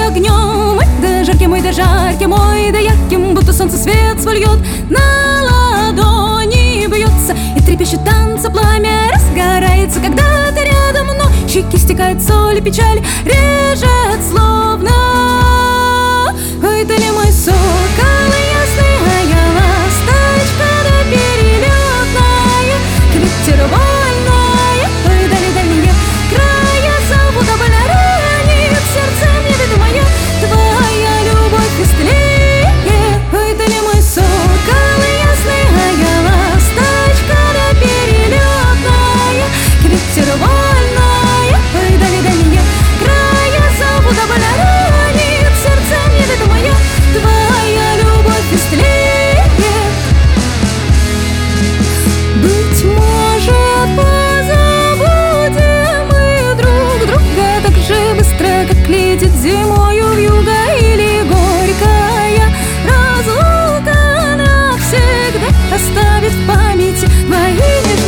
огнем. Ой, да жарким, ой, да жарким, ой, да ярким, будто солнце свет свой льет, на ладони бьется и трепещет танца пламя. Разгорается, когда ты рядом, но щеки стекает соль и печаль режет словно. Ой, ты ли мой сокол ясный, а я ласточка да перелетная, к ветеру вольная. Ой, дали-дальние края зовут, а больно ранит сердце неведомое. Твоя любовь быстрее. Ой, ты ли мой сокол ясный, а я ласточка да перелетная, к ветеру вольная. Ой, дали-дальние края зовут, а больно ранит сердце неведомое. Твоя любовь быстрее. Быть может, позабудем мы друг друга так же быстро, как летит зимою вьюга, или горькая разлука навсегда оставит в памяти твои нежные